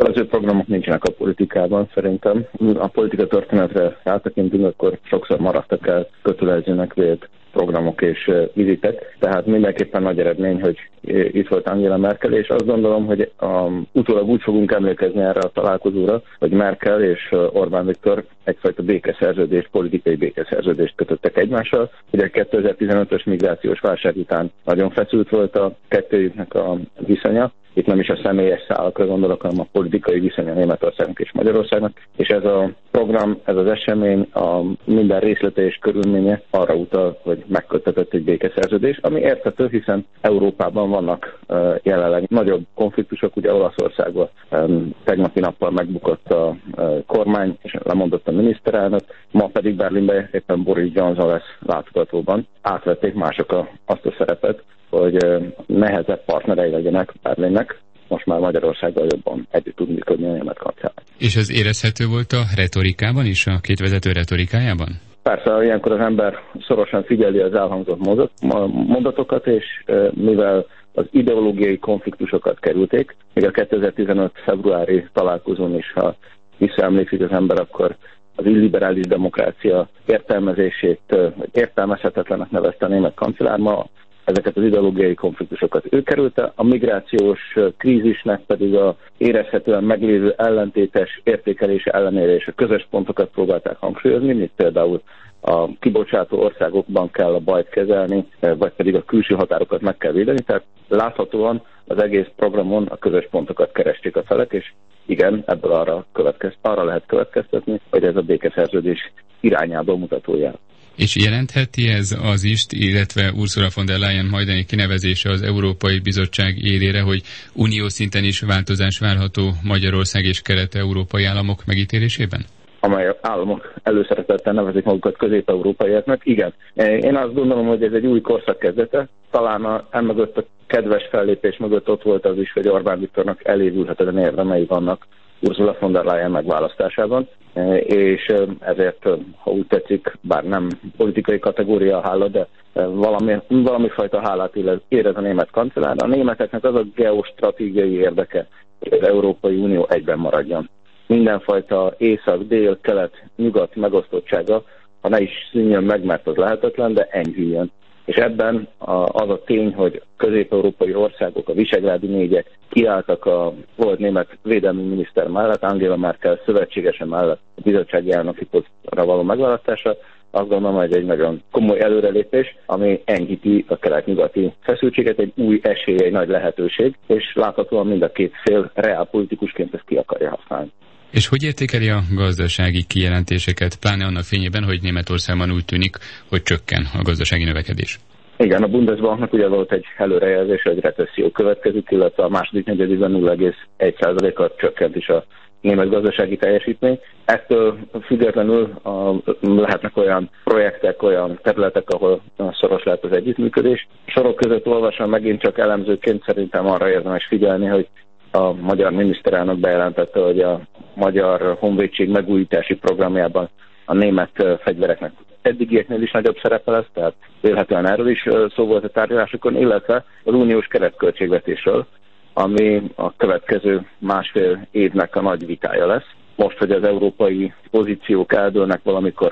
Az ő programok nincsenek a politikában, szerintem. A politika történetre áttekintünk, akkor sokszor maradtak el kötelezőnek vélt programok és vizitek. Tehát mindenképpen nagy eredmény, hogy itt volt Angela Merkel, és azt gondolom, hogy utólag úgy fogunk emlékezni erre a találkozóra, hogy Merkel és Orbán Viktor egyfajta békeszerződést, politikai békeszerződést kötöttek egymással. Ugye a 2015-ös migrációs válság után nagyon feszült volt a kettőjüknek a viszonya. Itt nem is a személyes szálakra gondolok, hanem a politikai viszonya Németországnak és Magyarországnak. És ez a program, ez az esemény, a minden részlete és körülménye arra utal, hogy megköttetett egy békeszerződés, ami érthető, hiszen Európában vannak jelenleg nagyobb konfliktusok. Ugye Olaszországban tegnapi nappal megbukott a kormány, és lemondott a miniszterelnök, ma pedig Berlinben éppen Boris Johnson lesz látogatóban. Átvették mások azt a szerepet, hogy nehezebb partnerei legyenek Berlinnek. Most már Magyarországgal jobban együtt tud működni a német kancellár. És ez érezhető volt a retorikában is, a két vezető retorikájában? Persze, ilyenkor az ember szorosan figyeli az elhangzott mondatokat, és mivel az ideológiai konfliktusokat kerülték, még a 2015. februári találkozón is, ha visszaemlékszik az ember, akkor az illiberális demokrácia értelmezését értelmezhetetlenek nevezte a német kancellár. Ma ezeket az ideológiai konfliktusokat ő kerülte, a migrációs krízisnek pedig a érezhetően meglévő ellentétes értékelése ellenére és a közös pontokat próbálták hangsúlyozni, mint például a kibocsátó országokban kell a bajt kezelni, vagy pedig a külső határokat meg kell védeni, tehát láthatóan az egész programon a közös pontokat keresték a felek, és igen, ebből arra lehet következtetni, hogy ez a békeszerződés irányába mutató jel. És jelentheti ez az ist, illetve Ursula von der Leyen majdani kinevezése az Európai Bizottság élére, hogy uniós szinten is változás várható Magyarország és kelet-európai államok megítélésében? Amely államok előszeretettel nevezik magukat közép-európaiaknak. Igen. Én azt gondolom, hogy ez egy új korszak kezdete. Talán emögött a kedves fellépés mögött ott volt az is, hogy Orbán Viktornak elévülhetetlen érdemei vannak Ursula von der Leyen megválasztásában, és ezért, ha úgy tetszik, bár nem politikai kategória hála, de valami fajta hálát érez a német kancellár. A németeknek az a geostratégiai érdeke, hogy az Európai Unió egyben maradjon. Mindenfajta észak, dél, kelet, nyugat megosztottsága, ha ne is szűnjön meg, mert az lehetetlen, de enyhüljön. És ebben az a tény, hogy közép-európai országok, a visegrádi négyek kiálltak a volt német védelmi miniszter mellett, Angela Merkel szövetségese mellett a bizottsági elnöki posztra való megválasztása, azt gondolom, hogy egy nagyon komoly előrelépés, ami enyhíti a kelet-nyugati feszültséget, egy új esély, egy nagy lehetőség, és láthatóan mind a két fél reálpolitikusként ezt ki akarja használni. És hogy értékeli a gazdasági kijelentéseket, pláne annak fényében, hogy Németországban úgy tűnik, hogy csökken a gazdasági növekedés? Igen, a Bundesbanknak ugye volt egy előrejelzés, hogy recesszió következik, illetve a második negyedében 0,1%-kal csökkent is a német gazdasági teljesítmény. Ettől függetlenül lehetnek olyan projektek, olyan területek, ahol szoros lehet az együttműködés. Sorok között olvasom megint csak elemzőként, szerintem arra érdemes figyelni, hogy a magyar miniszterelnök bejelentette, hogy a magyar honvédség megújítási programjában a német fegyvereknek eddigieknél is nagyobb szerepe lesz, tehát vélhetően erről is szó volt a tárgyalásokon, illetve az uniós keretköltségvetésről, ami a következő másfél évnek a nagy vitája lesz. Most, hogy az európai pozíciók eldőlnek valamikor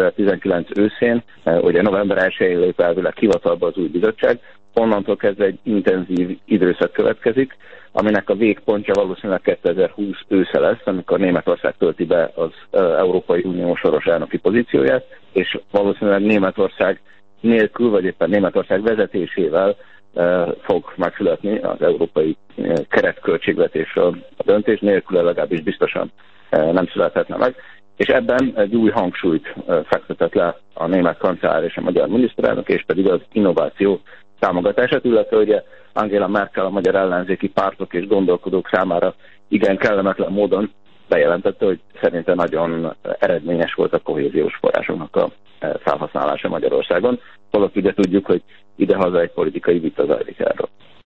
2019 őszén, ugye november 1-én lép elvileg hivatalba az új bizottság, onnantól kezdve egy intenzív időszak következik, aminek a végpontja valószínűleg 2020 ősze lesz, amikor Németország tölti be az Európai Unió soros elnöki pozícióját, és valószínűleg Németország nélkül, vagy éppen Németország vezetésével fog megszületni az európai keretköltségvetésről a döntés, nélkül legalábbis biztosan nem születhetne meg. És ebben egy új hangsúlyt fektetett le a német kancellár és a magyar miniszterelnök, és pedig az innováció támogatását, illetve ugye Angela Merkel a magyar ellenzéki pártok és gondolkodók számára igen kellemetlen módon bejelentette, hogy szerintem nagyon eredményes volt a kohéziós forrásoknak a felhasználása Magyarországon. Holott ugye tudjuk, hogy idehaza egy politikai vita zajlik erről.